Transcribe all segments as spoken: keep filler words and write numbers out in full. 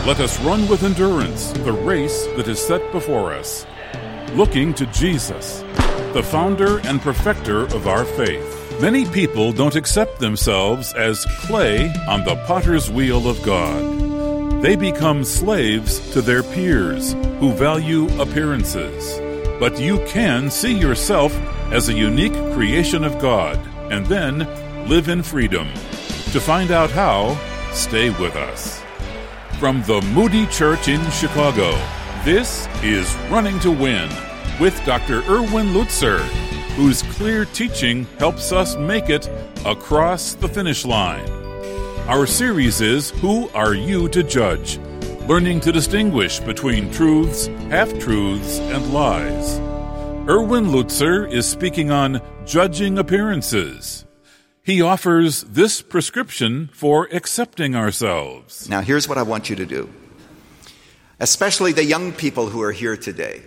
Let us run with endurance the race that is set before us, looking to Jesus, the founder and perfecter of our faith. Many people don't accept themselves as clay on the potter's wheel of God. They become slaves to their peers who value appearances. But you can see yourself as a unique creation of God and then live in freedom. To find out how, stay with us. From the Moody Church in Chicago, this is Running to Win with Doctor Erwin Lutzer, whose clear teaching helps us make it across the finish line. Our series is Who Are You to Judge? Learning to distinguish between truths, half-truths, and lies. Erwin Lutzer is speaking on judging appearances. He offers this prescription for accepting ourselves. Now, here's what I want you to do, especially the young people who are here today.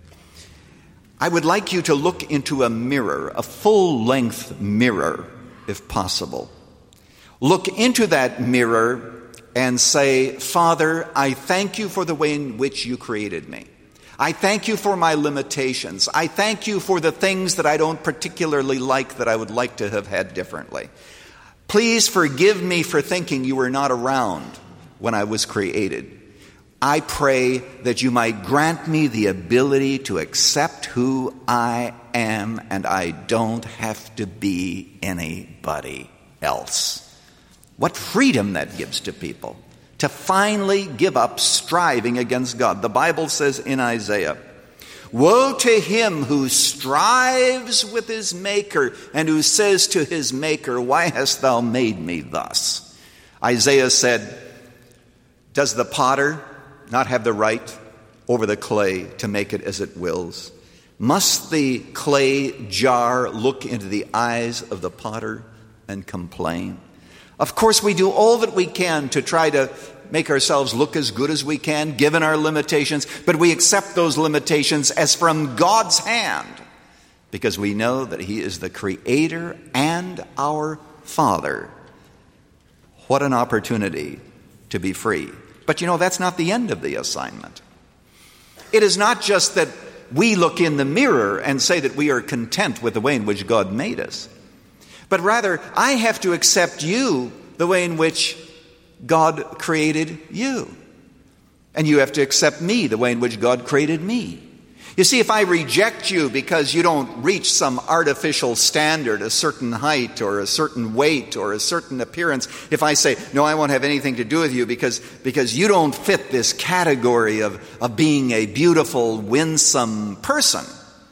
I would like you to look into a mirror, a full-length mirror, if possible. Look into that mirror and say, Father, I thank you for the way in which you created me. I thank you for my limitations. I thank you for the things that I don't particularly like that I would like to have had differently. Please forgive me for thinking you were not around when I was created. I pray that you might grant me the ability to accept who I am, and I don't have to be anybody else. What freedom that gives to people to finally give up striving against God. The Bible says in Isaiah, woe to him who strives with his Maker and who says to his Maker, why hast thou made me thus? Isaiah said, does the potter not have the right over the clay to make it as it wills? Must the clay jar look into the eyes of the potter and complain? Of course, we do all that we can to try to make ourselves look as good as we can, given our limitations, but we accept those limitations as from God's hand because we know that He is the Creator and our Father. What an opportunity to be free. But you know, that's not the end of the assignment. It is not just that we look in the mirror and say that we are content with the way in which God made us, but rather I have to accept you the way in which God created you. And you have to accept me the way in which God created me. You see, if I reject you because you don't reach some artificial standard, a certain height or a certain weight or a certain appearance, if I say, no, I won't have anything to do with you because, because you don't fit this category of, of being a beautiful, winsome person,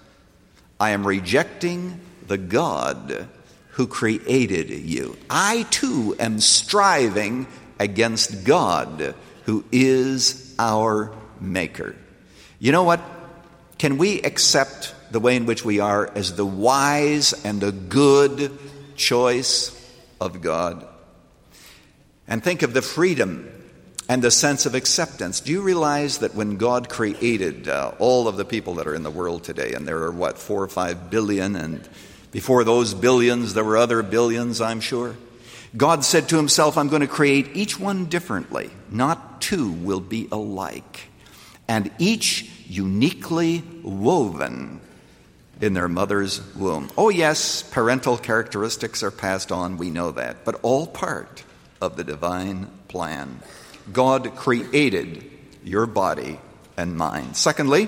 I am rejecting the God who created you. I too am striving against God, who is our Maker. You know what? Can we accept the way in which we are as the wise and the good choice of God? And think of the freedom and the sense of acceptance. Do you realize that when God created uh, all of the people that are in the world today, and there are, what, four or five billion, and before those billions there were other billions, I'm sure, God said to himself, I'm going to create each one differently. Not two will be alike. And each uniquely woven in their mother's womb. Oh yes, parental characteristics are passed on, we know that. But all part of the divine plan. God created your body and mind. Secondly,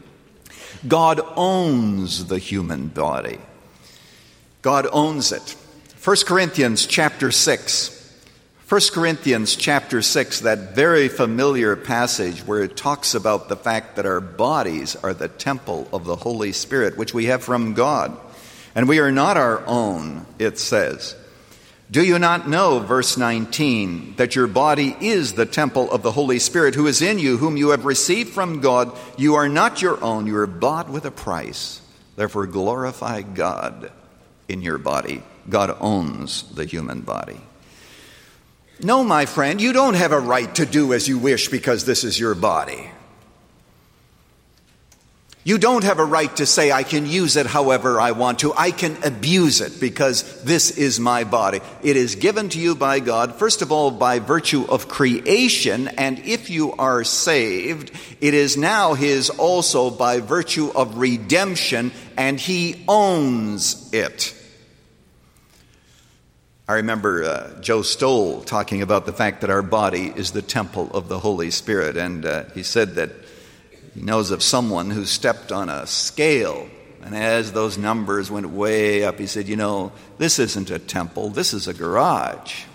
God owns the human body. God owns it. First Corinthians chapter six. First Corinthians chapter six, that very familiar passage where it talks about the fact that our bodies are the temple of the Holy Spirit, which we have from God. And we are not our own, it says. Do you not know, verse nineteen, that your body is the temple of the Holy Spirit who is in you, whom you have received from God? You are not your own, you are bought with a price. Therefore glorify God in your body. God owns the human body. No, my friend, you don't have a right to do as you wish because this is your body. You don't have a right to say, I can use it however I want to. I can abuse it because this is my body. It is given to you by God, first of all, by virtue of creation. And if you are saved, it is now his also by virtue of redemption, and he owns it. I remember uh, Joe Stoll talking about the fact that our body is the temple of the Holy Spirit. And uh, he said that he knows of someone who stepped on a scale, and as those numbers went way up, he said, you know, this isn't a temple, this is a garage.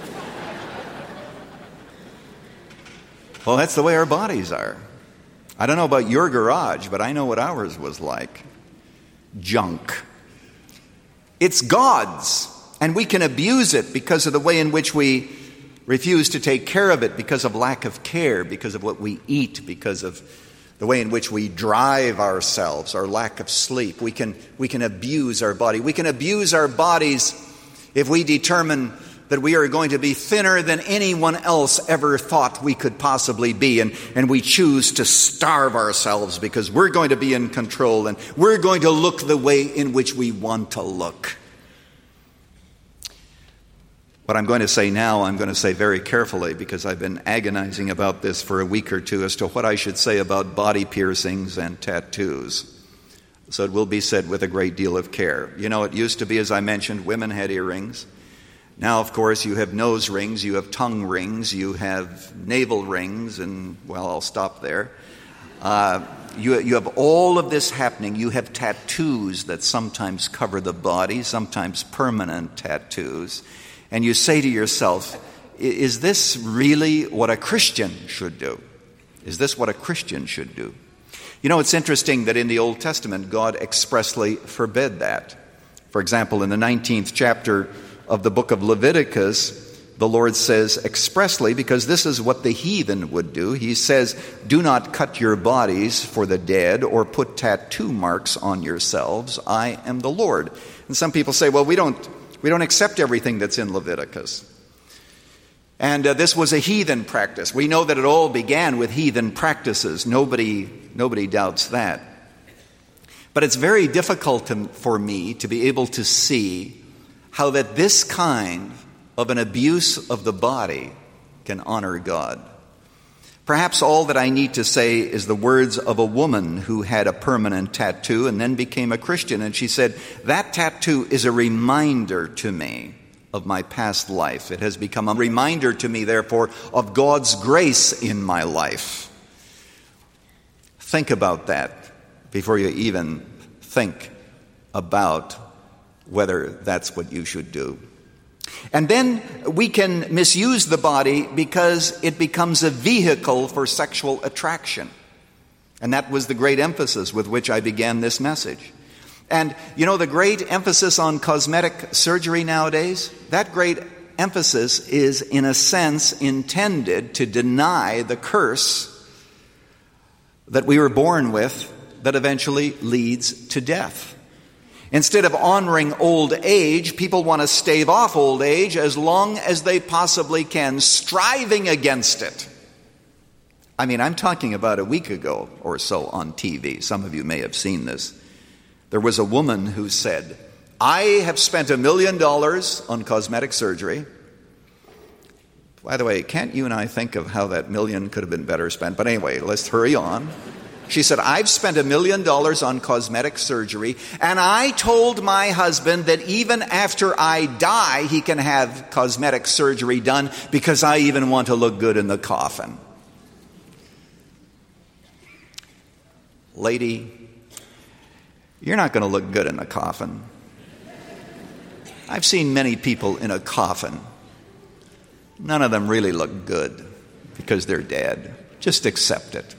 Well, that's the way our bodies are. I don't know about your garage, but I know what ours was like. Junk. It's God's, and we can abuse it because of the way in which we refuse to take care of it, because of lack of care, because of what we eat, because of the way in which we drive ourselves, our lack of sleep. We can, we can abuse our body. We can abuse our bodies if we determine that we are going to be thinner than anyone else ever thought we could possibly be. And, and we choose to starve ourselves because we're going to be in control and we're going to look the way in which we want to look. What I'm going to say now, I'm going to say very carefully because I've been agonizing about this for a week or two as to what I should say about body piercings and tattoos. So it will be said with a great deal of care. You know, it used to be, as I mentioned, women had earrings. Now, of course, you have nose rings, you have tongue rings, you have navel rings, and, well, I'll stop there. Uh, you, you have all of this happening. You have tattoos that sometimes cover the body, sometimes permanent tattoos. And you say to yourself, is this really what a Christian should do? Is this what a Christian should do? You know, it's interesting that in the Old Testament, God expressly forbid that. For example, in the nineteenth chapter of the book of Leviticus, the Lord says expressly, because this is what the heathen would do, he says, do not cut your bodies for the dead or put tattoo marks on yourselves. I am the Lord. And some people say, well, we don't We don't accept everything that's in Leviticus. And uh, this was a heathen practice. We know that it all began with heathen practices. Nobody, nobody doubts that. But it's very difficult to, for me to be able to see how that this kind of an abuse of the body can honor God. Perhaps all that I need to say is the words of a woman who had a permanent tattoo and then became a Christian. And she said, that tattoo is a reminder to me of my past life. It has become a reminder to me, therefore, of God's grace in my life. Think about that before you even think about whether that's what you should do. And then we can misuse the body because it becomes a vehicle for sexual attraction. And that was the great emphasis with which I began this message. And, you know, the great emphasis on cosmetic surgery nowadays, that great emphasis is, in a sense, intended to deny the curse that we were born with that eventually leads to death. Instead of honoring old age, people want to stave off old age as long as they possibly can, striving against it. I mean, I'm talking about a week ago or so on T V. Some of you may have seen this. There was a woman who said, I have spent a million dollars on cosmetic surgery. By the way, can't you and I think of how that million could have been better spent? But anyway, let's hurry on. She said, I've spent a million dollars on cosmetic surgery, and I told my husband that even after I die, he can have cosmetic surgery done because I even want to look good in the coffin. Lady, you're not going to look good in the coffin. I've seen many people in a coffin. None of them really look good because they're dead. Just accept it.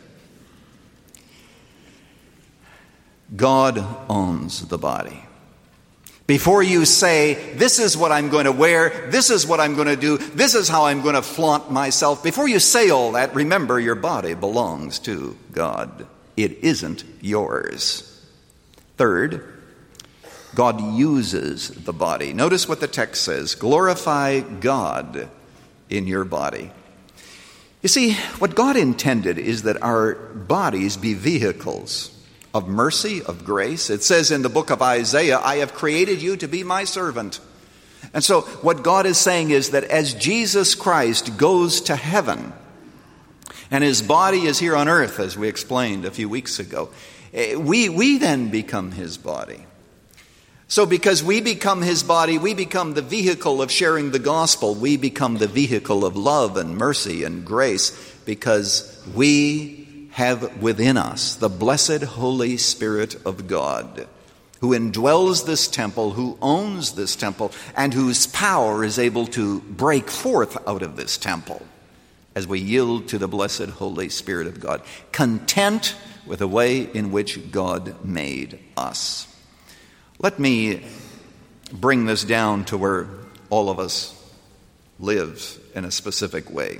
God owns the body. Before you say, this is what I'm going to wear, this is what I'm going to do, this is how I'm going to flaunt myself, before you say all that, remember your body belongs to God. It isn't yours. Third, God uses the body. Notice what the text says, glorify God in your body. You see, what God intended is that our bodies be vehicles of mercy, of grace. It says in the book of Isaiah, I have created you to be my servant. And so what God is saying is that as Jesus Christ goes to heaven, and his body is here on earth, as we explained a few weeks ago, we, we then become his body. So because we become his body, we become the vehicle of sharing the gospel. We become the vehicle of love and mercy and grace because we have within us the blessed Holy Spirit of God, who indwells this temple, who owns this temple, and whose power is able to break forth out of this temple as we yield to the blessed Holy Spirit of God, content with the way in which God made us. Let me bring this down to where all of us live in a specific way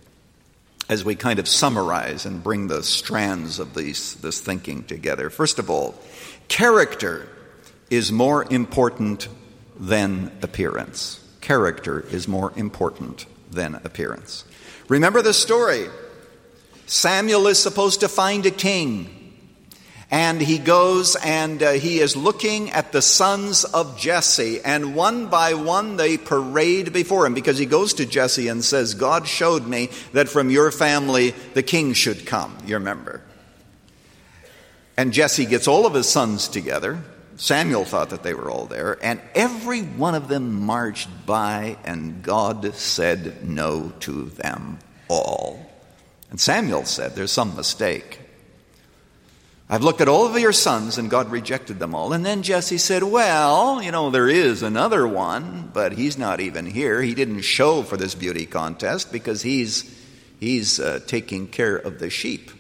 as we kind of summarize and bring the strands of these, this thinking together. First of all, character is more important than appearance. Character is more important than appearance. Remember the story. Samuel is supposed to find a king. And he goes and uh, he is looking at the sons of Jesse. And one by one they parade before him because he goes to Jesse and says, God showed me that from your family the king should come. You remember. And Jesse gets all of his sons together. Samuel thought that they were all there. And every one of them marched by and God said no to them all. And Samuel said, there's some mistake. I've looked at all of your sons, and God rejected them all. And then Jesse said, well, you know, there is another one, but he's not even here. He didn't show for this beauty contest because he's, he's uh, taking care of the sheep.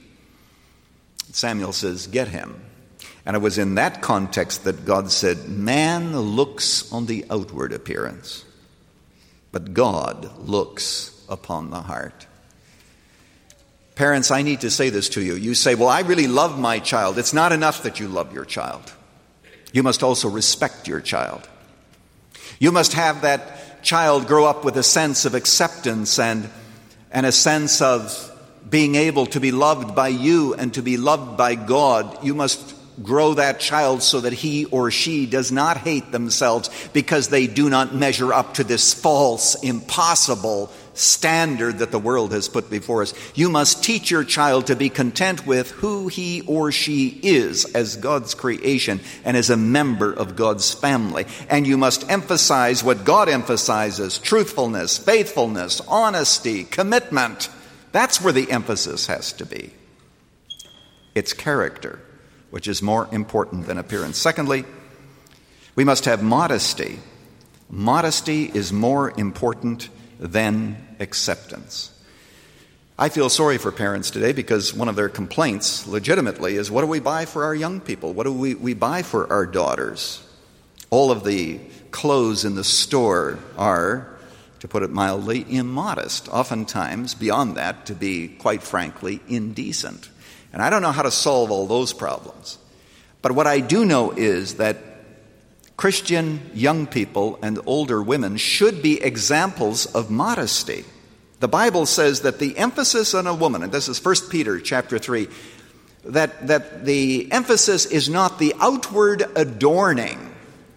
Samuel says, get him. And it was in that context that God said, man looks on the outward appearance, but God looks upon the heart. Parents, I need to say this to you. You say, well, I really love my child. It's not enough that you love your child. You must also respect your child. You must have that child grow up with a sense of acceptance and, and a sense of being able to be loved by you and to be loved by God. You must grow that child so that he or she does not hate themselves because they do not measure up to this false, impossible standard that the world has put before us. You must teach your child to be content with who he or she is as God's creation and as a member of God's family. And you must emphasize what God emphasizes: truthfulness, faithfulness, honesty, commitment. That's where the emphasis has to be. It's character, which is more important than appearance. Secondly, we must have modesty. Modesty is more important than acceptance. I feel sorry for parents today because one of their complaints, legitimately, is what do we buy for our young people? What do we, we buy for our daughters? All of the clothes in the store are, to put it mildly, immodest. Oftentimes, beyond that, to be, quite frankly, indecent. And I don't know how to solve all those problems. But what I do know is that Christian young people and older women should be examples of modesty. The Bible says that the emphasis on a woman, and this is First Peter chapter three, that, that the emphasis is not the outward adorning.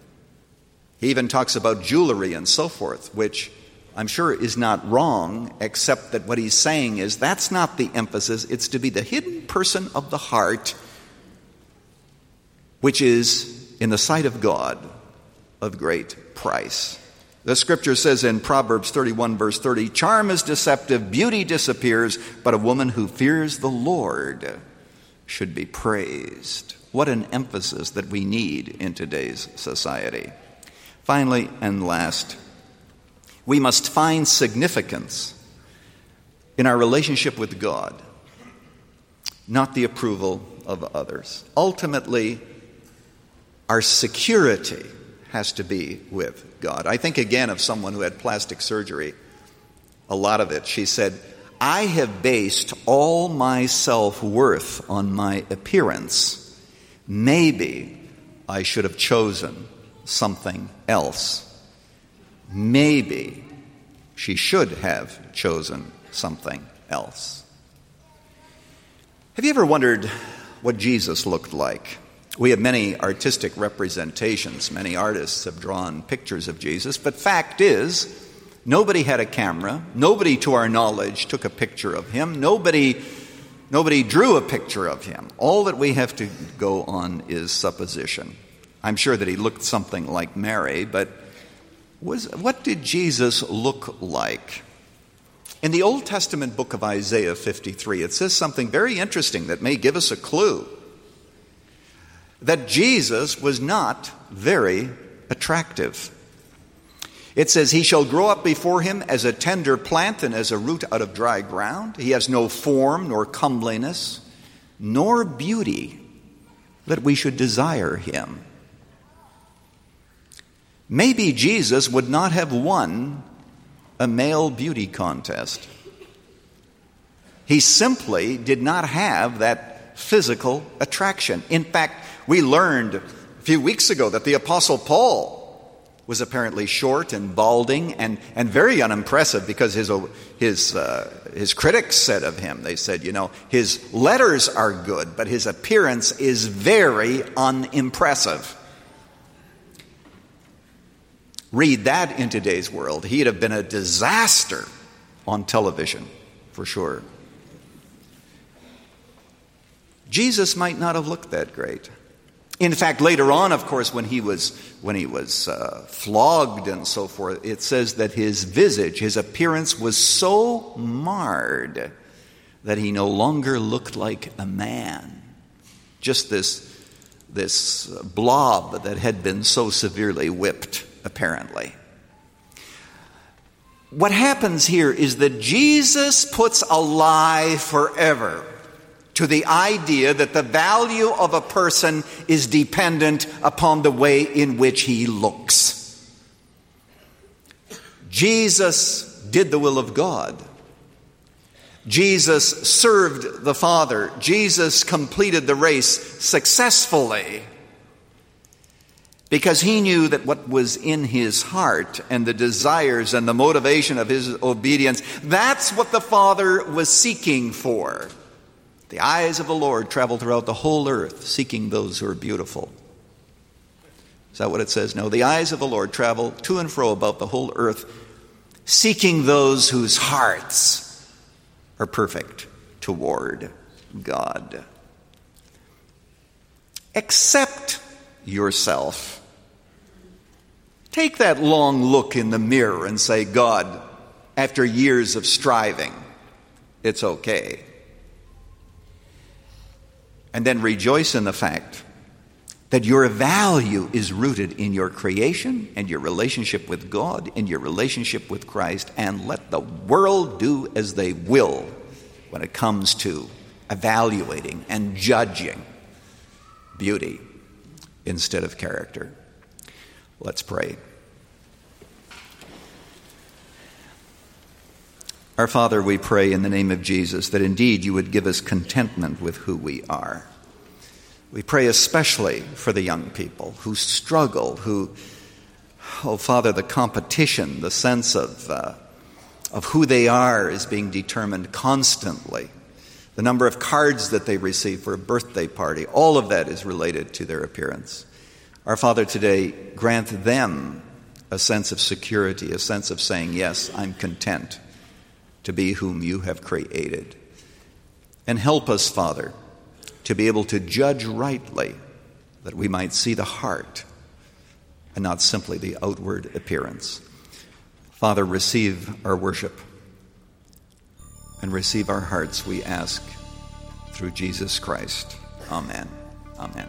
He even talks about jewelry and so forth, which I'm sure is not wrong, except that what he's saying is that's not the emphasis. It's to be the hidden person of the heart, which is, in the sight of God, of great price. The scripture says in Proverbs thirty-one, verse thirty, charm is deceptive, beauty disappears, but a woman who fears the Lord should be praised. What an emphasis that we need in today's society. Finally and last, we must find significance in our relationship with God, not the approval of others. Ultimately, our security has to be with God. I think again of someone who had plastic surgery. A lot of it, she said, I have based all my self-worth on my appearance. Maybe I should have chosen something else. Maybe she should have chosen something else. Have you ever wondered what Jesus looked like. We have many artistic representations. Many artists have drawn pictures of Jesus. But fact is, nobody had a camera. Nobody, to our knowledge, took a picture of him. Nobody, nobody drew a picture of him. All that we have to go on is supposition. I'm sure that he looked something like Mary, but was, what did Jesus look like? In the Old Testament book of Isaiah fifty-three, it says something very interesting that may give us a clue. That Jesus was not very attractive. It says, he shall grow up before him as a tender plant and as a root out of dry ground. He has no form nor comeliness, nor beauty that we should desire him. Maybe Jesus would not have won a male beauty contest. He simply did not have that physical attraction. In fact, we learned a few weeks ago that the Apostle Paul was apparently short and balding and, and very unimpressive because his his uh, his critics said of him, they said, you know, his letters are good, but his appearance is very unimpressive. Read that in today's world. He'd have been a disaster on television, for sure. Jesus might not have looked that great. In fact, later on, of course, when he was when he was uh, flogged and so forth, it says that his visage, his appearance was so marred that he no longer looked like a man. Just this, this blob that had been so severely whipped, apparently. What happens here is that Jesus puts a lie forever to the idea that the value of a person is dependent upon the way in which he looks. Jesus did the will of God. Jesus served the Father. Jesus completed the race successfully because he knew that what was in his heart and the desires and the motivation of his obedience, that's what the Father was seeking for. The eyes of the Lord travel throughout the whole earth, seeking those who are beautiful. Is that what it says? No, the eyes of the Lord travel to and fro about the whole earth, seeking those whose hearts are perfect toward God. Accept yourself. Take that long look in the mirror and say, God, after years of striving, it's okay. And then rejoice in the fact that your value is rooted in your creation and your relationship with God and your relationship with Christ, and let the world do as they will when it comes to evaluating and judging beauty instead of character. Let's pray. Our Father, we pray in the name of Jesus that indeed you would give us contentment with who we are. We pray especially for the young people who struggle, who, oh Father, the competition, the sense of, uh, of who they are is being determined constantly. The number of cards that they receive for a birthday party, all of that is related to their appearance. Our Father, today, grant them a sense of security, a sense of saying, yes, I'm content to be whom you have created. And help us, Father, to be able to judge rightly, that we might see the heart and not simply the outward appearance. Father, receive our worship and receive our hearts, we ask, through Jesus Christ. Amen. Amen.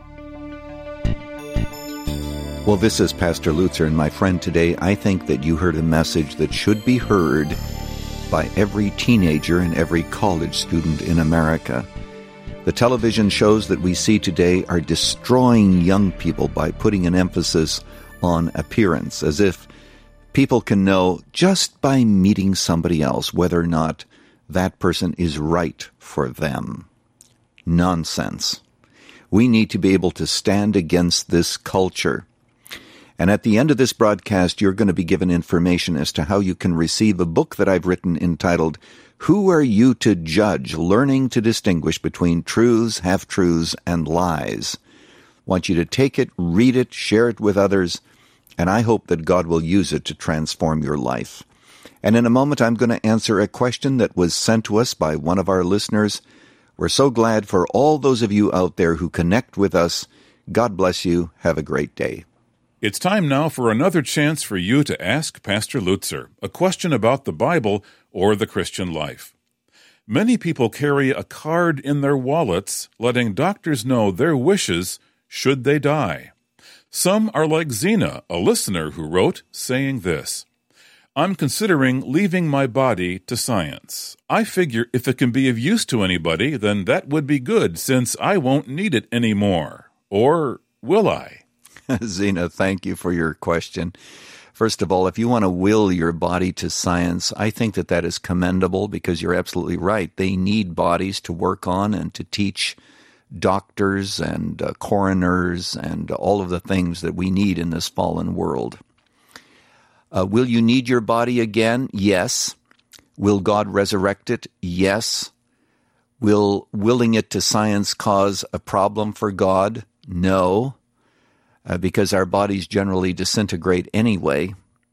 Well, this is Pastor Lutzer, and my friend, today I think that you heard a message that should be heard by every teenager and every college student in America. The television shows that we see today are destroying young people by putting an emphasis on appearance, as if people can know just by meeting somebody else whether or not that person is right for them. Nonsense. We need to be able to stand against this culture. And at the end of this broadcast, you're going to be given information as to how you can receive a book that I've written entitled, Who Are You to Judge? Learning to Distinguish Between Truths, Half-Truths, and Lies. I want you to take it, read it, share it with others, and I hope that God will use it to transform your life. And in a moment, I'm going to answer a question that was sent to us by one of our listeners. We're so glad for all those of you out there who connect with us. God bless you. Have a great day. It's time now for another chance for you to ask Pastor Lutzer a question about the Bible or the Christian life. Many people carry a card in their wallets letting doctors know their wishes should they die. Some are like Zena, a listener who wrote, saying this, I'm considering leaving my body to science. I figure if it can be of use to anybody, then that would be good since I won't need it anymore. Or will I? Zena, thank you for your question. First of all, if you want to will your body to science, I think that that is commendable because you're absolutely right. They need bodies to work on and to teach doctors and uh, coroners and all of the things that we need in this fallen world. Uh, will you need your body again? Yes. Will God resurrect it? Yes. Will willing it to science cause a problem for God? No. Uh, because our bodies generally disintegrate anyway.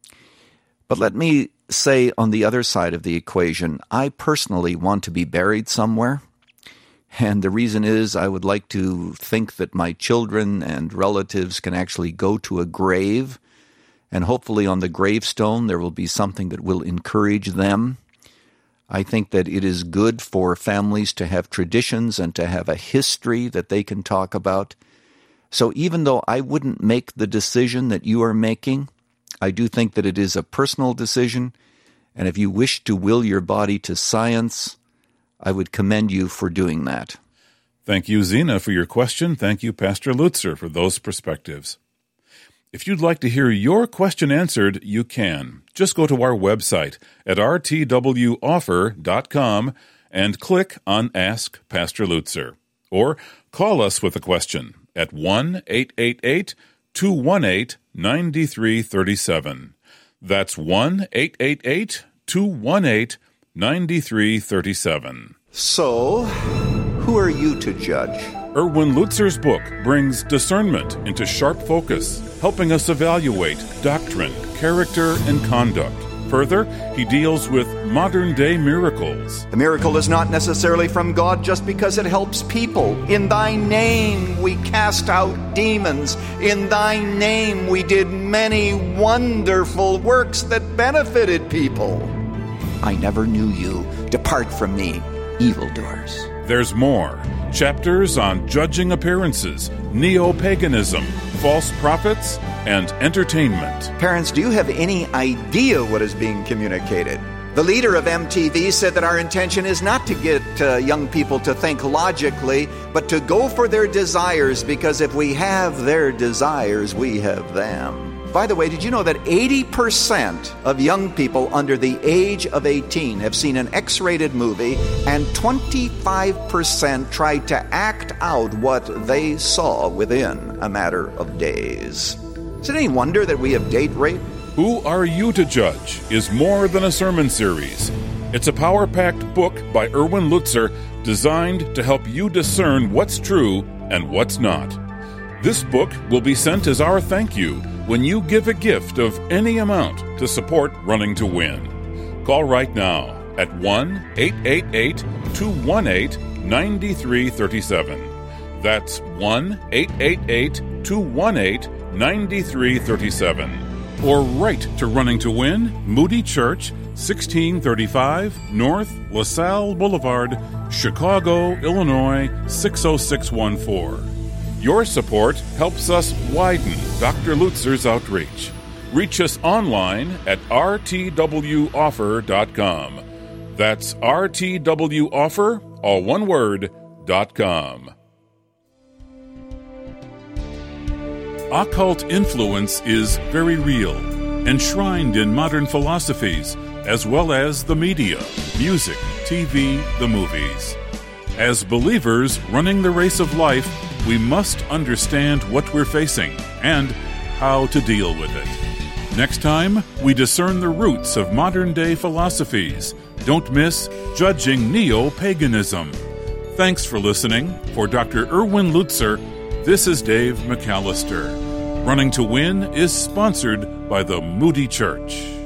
But let me say on the other side of the equation, I personally want to be buried somewhere. And the reason is I would like to think that my children and relatives can actually go to a grave, and hopefully on the gravestone there will be something that will encourage them. I think that it is good for families to have traditions and to have a history that they can talk about. So even though I wouldn't make the decision that you are making, I do think that it is a personal decision, and if you wish to will your body to science, I would commend you for doing that. Thank you, Zena, for your question. Thank you, Pastor Lutzer, for those perspectives. If you'd like to hear your question answered, you can. Just go to our website at r t w offer dot com and click on Ask Pastor Lutzer. Or call us with a question at one eight eight eight, two one eight, nine three three seven. That's one eight eight eight, two one eight, nine three three seven. So, who are you to judge? Erwin Lutzer's book brings discernment into sharp focus, helping us evaluate doctrine, character, and conduct. Further, he deals with modern-day miracles. The miracle is not necessarily from God just because it helps people. In thy name we cast out demons. In thy name we did many wonderful works that benefited people. I never knew you. Depart from me, evildoers. There's more. Chapters on judging appearances, neo-paganism, false prophets, and entertainment. Parents, do you have any idea what is being communicated? The leader of M T V said that our intention is not to get uh, young people to think logically, but to go for their desires, because if we have their desires, we have them. By the way, did you know that eighty percent of young people under the age of eighteen have seen an X-rated movie, and twenty-five percent tried to act out what they saw within a matter of days? Is it any wonder that we have date rape? Who Are You to Judge is more than a sermon series. It's a power-packed book by Erwin Lutzer designed to help you discern what's true and what's not. This book will be sent as our thank you when you give a gift of any amount to support Running to Win. Call right now at one eight eight eight, two one eight, nine three three seven. That's one eight eight eight, two one eight, nine three three seven. Or write to Running to Win, Moody Church, sixteen thirty-five North LaSalle Boulevard, Chicago, Illinois, six oh six one four. Your support helps us widen Doctor Lutzer's outreach. Reach us online at r t w offer dot com. That's r t w offer, all one word, dot com. Occult influence is very real, enshrined in modern philosophies, as well as the media, music, T V, the movies. As believers running the race of life, we must understand what we're facing and how to deal with it. Next time, we discern the roots of modern-day philosophies. Don't miss Judging Neo-Paganism. Thanks for listening. For Doctor Erwin Lutzer, this is Dave McAllister. Running to Win is sponsored by the Moody Church.